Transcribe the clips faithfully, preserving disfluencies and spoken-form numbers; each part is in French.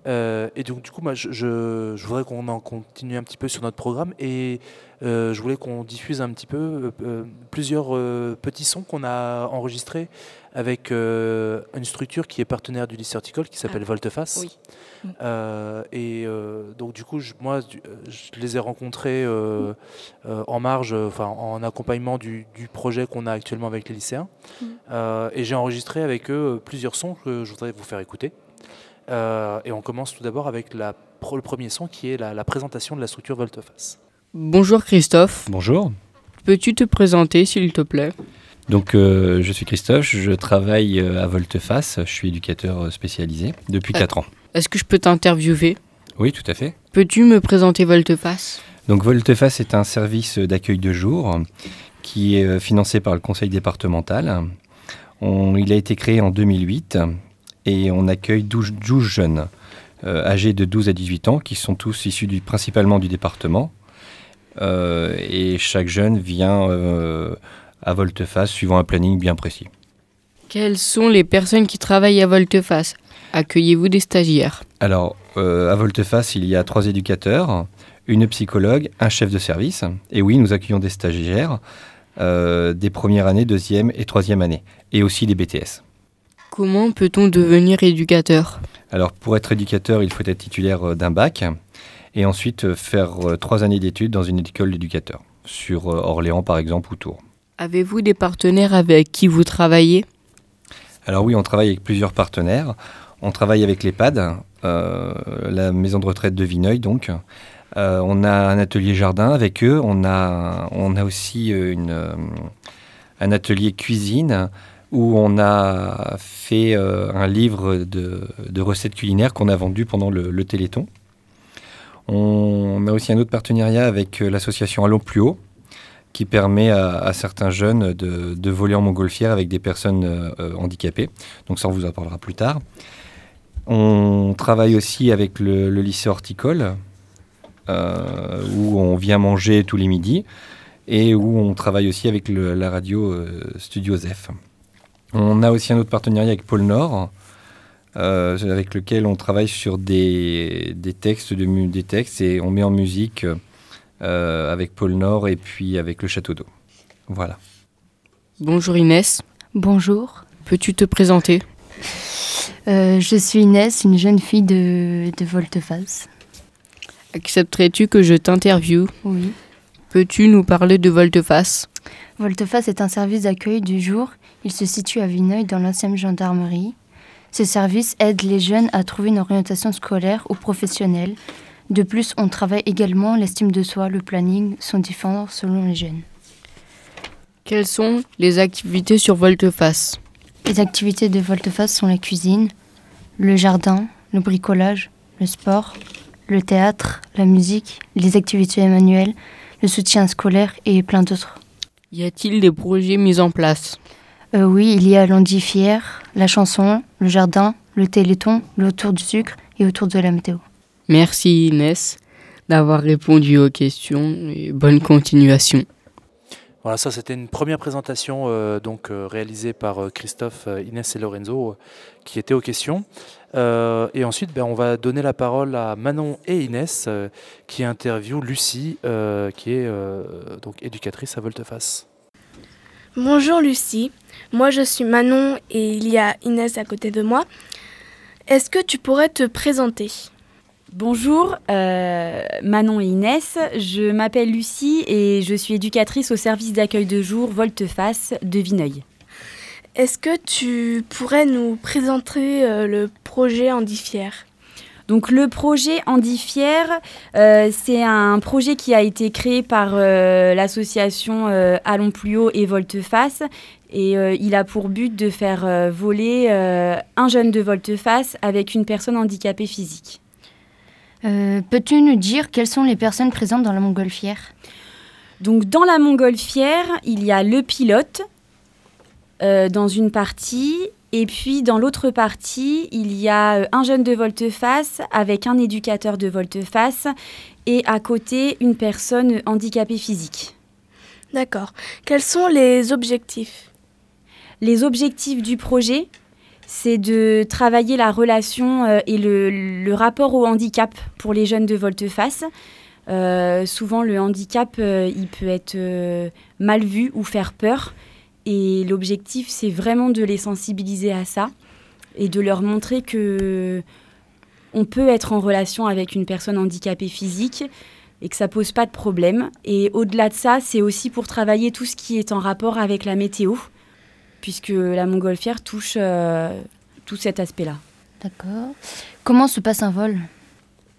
Euh, et donc, du coup, moi, je, je, je voudrais qu'on en continue un petit peu sur notre programme et euh, je voulais qu'on diffuse un petit peu euh, euh, plusieurs euh, petits sons qu'on a enregistrés avec euh, une structure qui est partenaire du lycée horticole qui s'appelle Ah, Volteface. oui. Mm. Euh, et euh, donc, du coup, je, moi, du- euh, je les ai rencontrés euh, euh, en marge, euh, enfin, en accompagnement du, du projet qu'on a actuellement avec les lycéens. Mm. Euh, et j'ai enregistré avec eux plusieurs sons que je voudrais vous faire écouter. Euh, et on commence tout d'abord avec la, le premier son qui est la, la présentation de la structure Volteface. Bonjour Christophe. Bonjour. Peux-tu te présenter s'il te plaît ? Donc euh, je suis Christophe, je travaille euh, à Volteface, je suis éducateur spécialisé depuis Euh. quatre ans. Est-ce que je peux t'interviewer ? Oui, tout à fait. Peux-tu me présenter Volteface ? Donc Volteface est un service d'accueil de jour qui est euh, financé par le conseil départemental. On, il a été créé en deux mille huit et on accueille douze, douze jeunes euh, âgés de douze à dix-huit ans qui sont tous issus du, principalement du département. Euh, et chaque jeune vient euh, à Volteface suivant un planning bien précis. Quelles sont les personnes qui travaillent à Volteface ? Accueillez-vous des stagiaires ? Alors, euh, à Volteface, il y a trois éducateurs, une psychologue, un chef de service. Et oui, nous accueillons des stagiaires euh, des premières années, deuxième et troisième année. Et aussi des B T S. Comment peut-on devenir éducateur ? Alors, pour être éducateur, il faut être titulaire d'un bac. Et ensuite, faire euh, trois années d'études dans une école d'éducateur. Sur euh, Orléans, par exemple, ou Tours. Avez-vous des partenaires avec qui vous travaillez ? Alors oui, on travaille avec plusieurs partenaires. On travaille avec l'EHPAD, euh, la maison de retraite de Vineuil, donc. Euh, on a un atelier jardin avec eux. On a, on a aussi une, euh, un atelier cuisine où on a fait euh, un livre de, de recettes culinaires qu'on a vendu pendant le, le Téléthon. On a aussi un autre partenariat avec l'association Allons plus haut, qui permet à, à certains jeunes de, de voler en montgolfière avec des personnes euh, handicapées. Donc ça, on vous en parlera plus tard. On travaille aussi avec le, le lycée horticole, euh, où on vient manger tous les midis, et où on travaille aussi avec le, la radio euh, Studio Zef. On a aussi un autre partenariat avec Pôle Nord, euh, avec lequel on travaille sur des, des, textes de, des textes et on met en musique euh, avec Pôle Nord et puis avec le Château d'Eau. Voilà. Bonjour Inès. Bonjour. Peux-tu te présenter ? Euh, je suis Inès, une jeune fille de, de Volteface. Accepterais-tu que je t'interviewe ? Oui. Peux-tu nous parler de Volteface ? Volteface est un service d'accueil du jour. Il se situe à Vineuil dans l'ancienne gendarmerie. Ce service aide les jeunes à trouver une orientation scolaire ou professionnelle. De plus, on travaille également l'estime de soi, le planning sont différents selon les jeunes. Quelles sont les activités sur Volteface ? Les activités de Volteface sont la cuisine, le jardin, le bricolage, le sport, le théâtre, la musique, les activités manuelles, le soutien scolaire et plein d'autres. Y a-t-il des projets mis en place ? Euh, oui, il y a l'Andifière, la chanson, le jardin, le téléthon, le autour du sucre et autour de la météo. Merci Inès d'avoir répondu aux questions et bonne continuation. Voilà, ça c'était une première présentation euh, donc, euh, réalisée par euh, Christophe, euh, Inès et Lorenzo euh, qui étaient aux questions. Euh, et ensuite, ben, on va donner la parole à Manon et Inès euh, qui interviewent Lucie euh, qui est euh, donc éducatrice à Volteface. Bonjour Lucie, moi je suis Manon et il y a Inès à côté de moi. Est-ce que tu pourrais te présenter ? Bonjour, euh, Manon et Inès, je m'appelle Lucie et je suis éducatrice au service d'accueil de jour Volteface de Vineuil. Est-ce que tu pourrais nous présenter euh, le projet Andifière ? Donc le projet Andifière, euh, c'est un projet qui a été créé par euh, l'association euh, Allons plus haut et Volteface et euh, il a pour but de faire euh, voler euh, un jeune de Volteface avec une personne handicapée physique. Euh, peux-tu nous dire quelles sont les personnes présentes dans la montgolfière ? Donc dans la montgolfière, il y a le pilote euh, dans une partie. Et puis, dans l'autre partie, il y a un jeune de Volteface avec un éducateur de Volteface et à côté, une personne handicapée physique. D'accord. Quels sont les objectifs ? Les objectifs du projet, c'est de travailler la relation euh, et le, le rapport au handicap pour les jeunes de volte-face. Euh, souvent, le handicap, euh, il peut être euh, mal vu ou faire peur. Et l'objectif, c'est vraiment de les sensibiliser à ça et de leur montrer que on peut être en relation avec une personne handicapée physique et que ça pose pas de problème. Et au-delà de ça, c'est aussi pour travailler tout ce qui est en rapport avec la météo, puisque la montgolfière touche euh, tout cet aspect-là. D'accord. Comment se passe un vol ? C'est-à-dire ?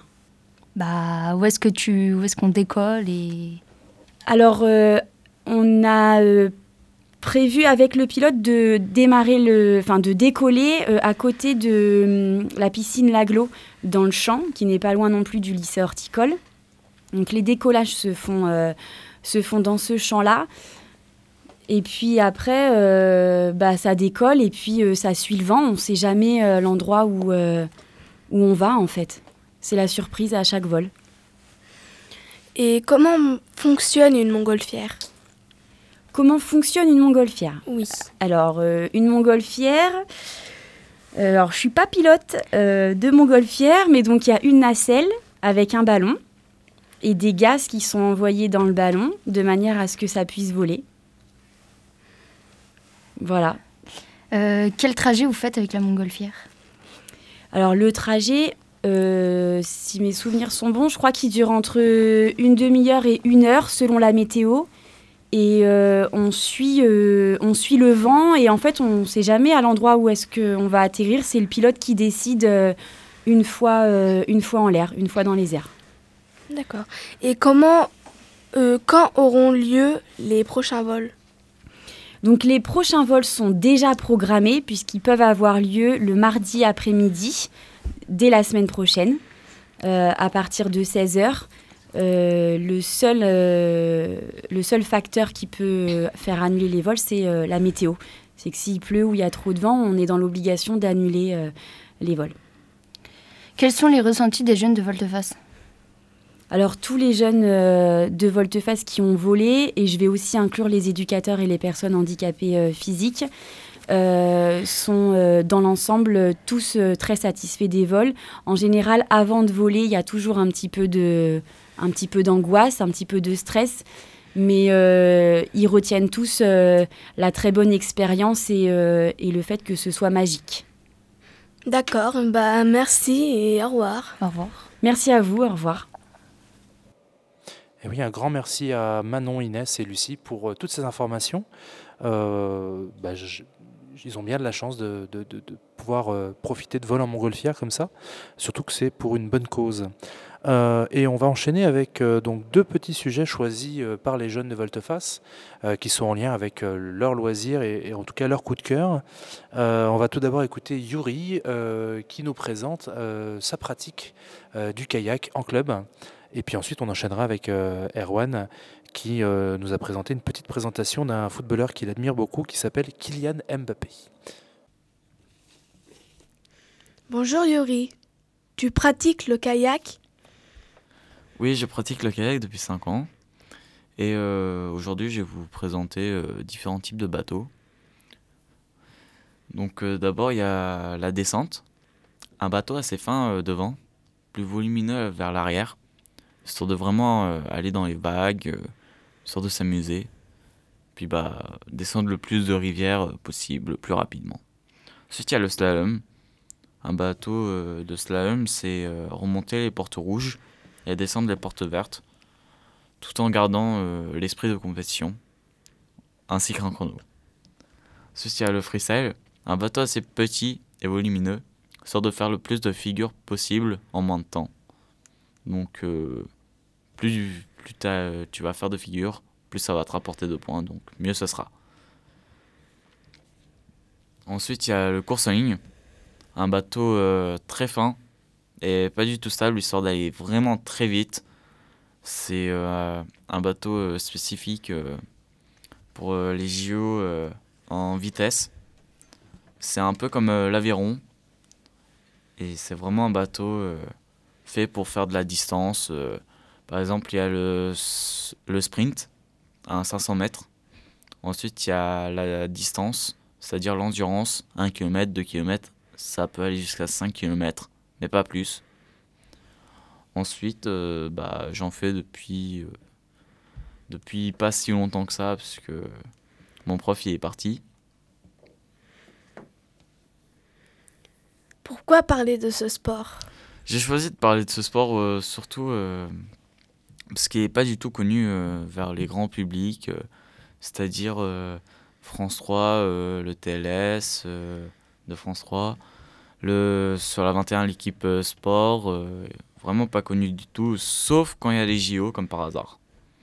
Bah, où est-ce que tu, où est-ce qu'on décolle et... Alors, euh, on a euh, prévu avec le pilote de démarrer le, enfin de décoller euh, à côté de euh, la piscine Laglo dans le champ, qui n'est pas loin non plus du lycée horticole. Donc, les décollages se font, euh, se font dans ce champ-là. Et puis après, euh, bah, ça décolle et puis euh, ça suit le vent. On ne sait jamais euh, l'endroit où, euh, où on va, en fait. C'est la surprise à chaque vol. Et comment fonctionne une montgolfière ? Comment fonctionne une montgolfière ? Oui. Alors, euh, une montgolfière... Euh, alors, je ne suis pas pilote euh, de montgolfière, mais donc il y a une nacelle avec un ballon et des gaz qui sont envoyés dans le ballon de manière à ce que ça puisse voler. Voilà. Euh, quel trajet vous faites avec la montgolfière ? Alors, le trajet... Euh, si mes souvenirs sont bons, je crois qu'il dure entre une demi-heure et une heure selon la météo. Et euh, on, suit, euh, on suit le vent et en fait, on ne sait jamais à l'endroit où est-ce qu'on va atterrir. C'est le pilote qui décide euh, une, fois, euh, une fois en l'air, une fois dans les airs. D'accord. Et comment, euh, quand auront lieu les prochains vols ? Donc les prochains vols sont déjà programmés puisqu'ils peuvent avoir lieu le mardi après-midi, dès la semaine prochaine, euh, à partir de seize heures. Euh, le, seul, euh, le seul facteur qui peut faire annuler les vols, c'est euh, la météo. C'est que s'il pleut ou il y a trop de vent, on est dans l'obligation d'annuler euh, les vols. Quels sont les ressentis des jeunes de volte-face ? Alors, tous les jeunes euh, de volte-face qui ont volé, et je vais aussi inclure les éducateurs et les personnes handicapées euh, physiques, Euh, sont euh, dans l'ensemble tous euh, très satisfaits des vols. En général, avant de voler, il y a toujours un petit peu de, un petit peu d'angoisse, un petit peu de stress, mais euh, ils retiennent tous euh, la très bonne expérience et, euh, et le fait que ce soit magique. D'accord, bah merci et au revoir. Au revoir. Merci à vous, au revoir. Et oui, un grand merci à Manon, Inès et Lucie pour euh, toutes ces informations. Euh, bah, je- ils ont bien de la chance de, de- de- de pouvoir euh, profiter de vols en montgolfière comme ça, surtout que c'est pour une bonne cause. Euh, et on va enchaîner avec euh, donc deux petits sujets choisis euh, par les jeunes de volte-face euh, qui sont en lien avec euh, leurs loisirs et, et en tout cas leur coup de cœur. Euh, on va tout d'abord écouter Yuri euh, qui nous présente euh, sa pratique euh, du kayak en club. Et puis ensuite on enchaînera avec euh, Erwan qui euh, nous a présenté une petite présentation d'un footballeur qu'il admire beaucoup qui s'appelle Kylian Mbappé. Bonjour Yuri, tu pratiques le kayak ? Oui, je pratique le kayak depuis cinq ans. Et euh, aujourd'hui, je vais vous présenter euh, différents types de bateaux. Donc euh, d'abord, il y a la descente. Un bateau assez fin euh, devant, plus volumineux vers l'arrière, histoire de vraiment euh, aller dans les vagues, euh, histoire de s'amuser. Puis bah, descendre le plus de rivières euh, possible, le plus rapidement. Ensuite, il y a le slalom. Un bateau euh, de slalom, c'est euh, remonter les portes rouges et descendre les portes vertes, tout en gardant euh, l'esprit de compétition, ainsi qu'un chrono. Ensuite, il y a le freestyle, un bateau assez petit et volumineux, histoire de faire le plus de figures possible en moins de temps. Donc, euh, plus, plus t'as- tu vas faire de figures, plus ça va te rapporter de points, donc mieux ce sera. Ensuite, il y a le course en ligne, un bateau euh, très fin et pas du tout stable, histoire d'aller vraiment très vite. C'est euh, un bateau euh, spécifique euh, pour euh, les J O euh, en vitesse. C'est un peu comme euh, l'Aviron. Et c'est vraiment un bateau euh, fait pour faire de la distance. euh. Par exemple, il y a le, s- le sprint à cinq cents mètres. Ensuite, il y a la distance c'est-à-dire l'endurance, un kilomètre, deux kilomètres, ça peut aller jusqu'à cinq kilomètres, mais pas plus. Ensuite, euh, bah, j'en fais depuis, euh, depuis pas si longtemps que ça, parce que mon prof il est parti. Pourquoi parler de ce sport ? J'ai choisi de parler de ce sport euh, surtout euh, parce qu'il n'est pas du tout connu euh, vers les grands publics, euh, c'est-à-dire euh, France trois, euh, le T L S euh, de France trois, le, sur la vingt et un l'équipe euh, sport, euh, vraiment pas connu du tout, sauf quand il y a les J O comme par hasard.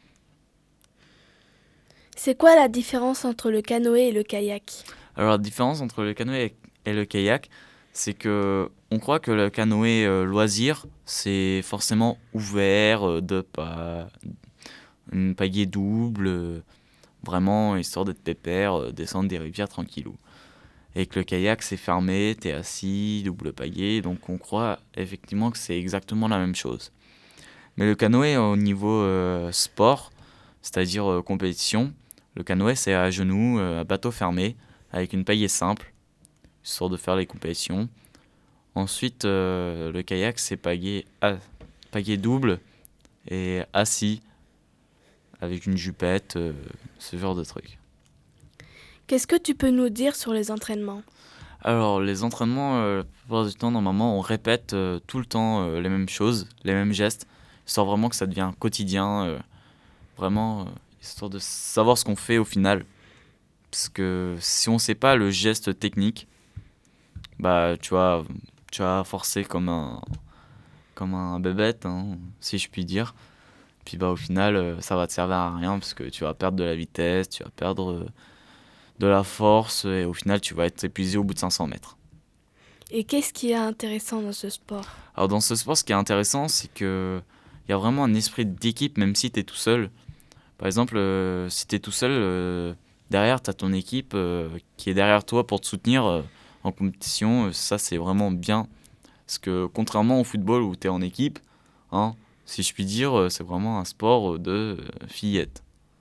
C'est quoi la différence entre le canoë et le kayak ? Alors la différence entre le canoë et le kayak, c'est que on croit que le canoë euh, loisir, c'est forcément ouvert, euh, de pas une pagaie double, euh, vraiment histoire d'être pépère, euh, descendre des rivières tranquillou. Et que le kayak c'est fermé, t'es assis, double pagaie, donc on croit effectivement que c'est exactement la même chose. Mais le canoë au niveau euh, sport, c'est-à-dire euh, compétition, le canoë c'est à genoux, euh, à bateau fermé, avec une pagaie simple, histoire de faire les compétitions. Ensuite, euh, le kayak, c'est pagaie, à, pagaie double et assis, avec une jupette, euh, ce genre de truc. Qu'est-ce que tu peux nous dire sur les entraînements ? Alors, les entraînements, euh, la plupart du temps, normalement, on répète euh, tout le temps euh, les mêmes choses, les mêmes gestes, histoire vraiment que ça devient quotidien, euh, vraiment, euh, histoire de savoir ce qu'on fait au final. Parce que si on ne sait pas le geste technique, bah tu vas, tu vas forcer comme un, comme un bébête, hein, si je puis dire. Puis bah au final, euh, ça va te servir à rien parce que tu vas perdre de la vitesse, tu vas perdre euh, de la force et au final, tu vas être épuisé au bout de cinq cents mètres. Et qu'est-ce qui est intéressant dans ce sport ? Alors dans ce sport, ce qui est intéressant, c'est qu'il y a vraiment un esprit d'équipe même si tu es tout seul. Par exemple, euh, si tu es tout seul, euh, derrière, tu as ton équipe euh, qui est derrière toi pour te soutenir euh, en compétition. Ça, c'est vraiment bien. Parce que contrairement au football où tu es en équipe, hein, si je puis dire, c'est vraiment un sport de fillettes.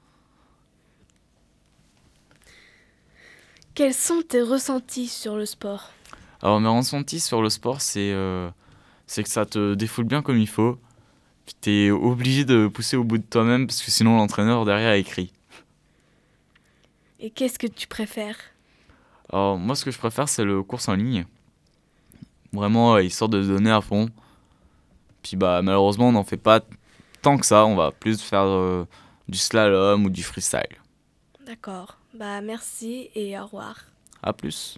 Quels sont tes ressentis sur le sport ? Alors mes ressentis sur le sport, c'est, euh, c'est que ça te défoule bien comme il faut. Puis tu es obligé de pousser au bout de toi-même parce que sinon l'entraîneur derrière écrit. Et qu'est-ce que tu préfères ? Alors moi ce que je préfère c'est le course en ligne. Vraiment histoire de se donner à fond. Puis bah malheureusement on n'en fait pas tant que ça, on va plus faire euh, du slalom ou du freestyle. D'accord, bah merci et au revoir. A plus.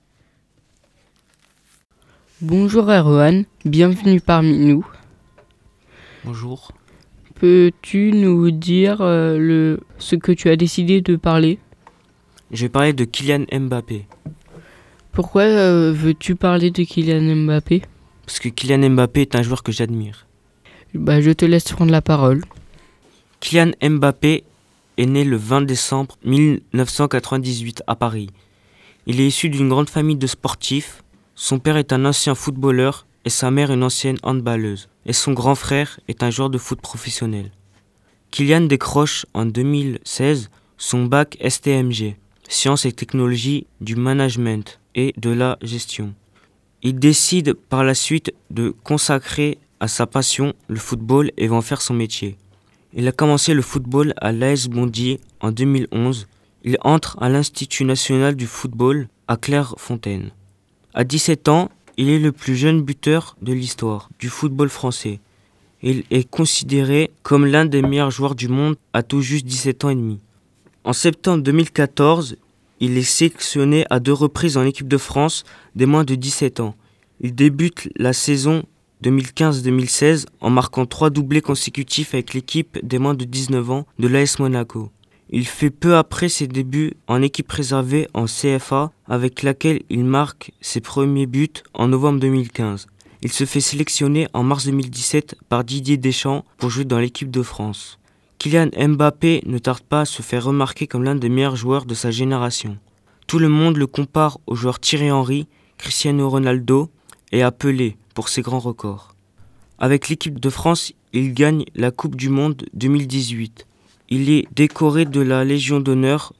Bonjour Erwan, bienvenue parmi nous. Bonjour. Peux-tu nous dire euh, le, ce que tu as décidé de parler ? Je vais parler de Kylian Mbappé. Pourquoi euh, veux-tu parler de Kylian Mbappé ? Parce que Kylian Mbappé est un joueur que j'admire. Bah, je te laisse prendre la parole. Kylian Mbappé est né le vingt décembre mille neuf cent quatre-vingt-dix-huit à Paris. Il est issu d'une grande famille de sportifs. Son père est un ancien footballeur et sa mère une ancienne handballeuse. Et son grand frère est un joueur de foot professionnel. Kylian décroche en deux mille seize son bac S T M G, Sciences et technologies du management et de la gestion. Il décide par la suite de consacrer à sa passion le football et va en faire son métier. Il a commencé le football à l'A S Bondy en deux mille onze. Il entre à l'Institut national du football à Clairefontaine. À dix-sept ans, il est le plus jeune buteur de l'histoire du football français. Il est considéré comme l'un des meilleurs joueurs du monde à tout juste dix-sept ans et demi. En septembre deux mille quatorze, il est sélectionné à deux reprises en équipe de France des moins de dix-sept ans. Il débute la saison deux mille quinze deux mille seize en marquant trois doublés consécutifs avec l'équipe des moins de dix-neuf ans de l'A S Monaco. Il fait peu après ses débuts en équipe réservée en C F A avec laquelle il marque ses premiers buts en novembre deux mille quinze. Il se fait sélectionner en mars deux mille dix-sept par Didier Deschamps pour jouer dans l'équipe de France. Kylian Mbappé ne tarde pas à se faire remarquer comme l'un des meilleurs joueurs de sa génération. Tout le monde le compare aux joueurs Thierry Henry, Cristiano Ronaldo et à Pelé pour ses grands records. Avec l'équipe de France, il gagne la Coupe du Monde deux mille dix-huit. Il est décoré de la Légion d'honneur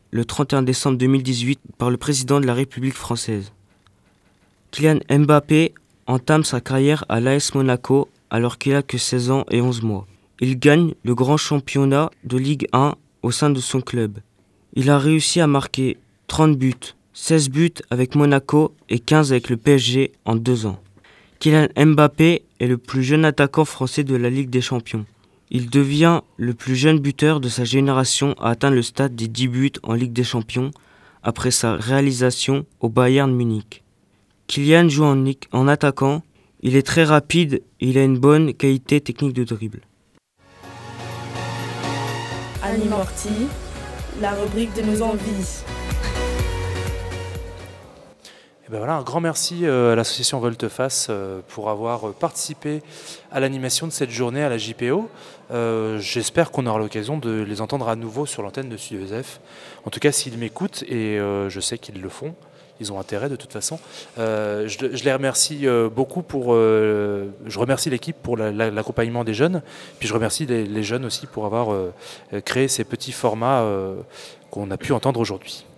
le trente et un décembre deux mille dix-huit par le président de la République française. Kylian Mbappé entame sa carrière à l'A S Monaco alors qu'il a que seize ans et onze mois. Il gagne le grand championnat de Ligue un au sein de son club. Il a réussi à marquer trente buts, seize buts avec Monaco et quinze avec le P S G en deux ans. Kylian Mbappé est le plus jeune attaquant français de la Ligue des Champions. Il devient le plus jeune buteur de sa génération à atteindre le stade des dix buts en Ligue des Champions après sa réalisation au Bayern Munich. Kylian joue en, en attaquant, il est très rapide et il a une bonne qualité technique de dribble. Animorti, la rubrique de nos envies. Ben voilà, un grand merci à l'association Volte-Face pour avoir participé à l'animation de cette journée à la J P O. Euh, j'espère qu'on aura l'occasion de les entendre à nouveau sur l'antenne de Sud E S F. En tout cas, s'ils m'écoutent, et euh, je sais qu'ils le font, ils ont intérêt de toute façon. Euh, je, je les remercie beaucoup pour... Euh, je remercie l'équipe pour la, la, l'accompagnement des jeunes, puis je remercie les, les jeunes aussi pour avoir euh, créé ces petits formats euh, qu'on a pu entendre aujourd'hui.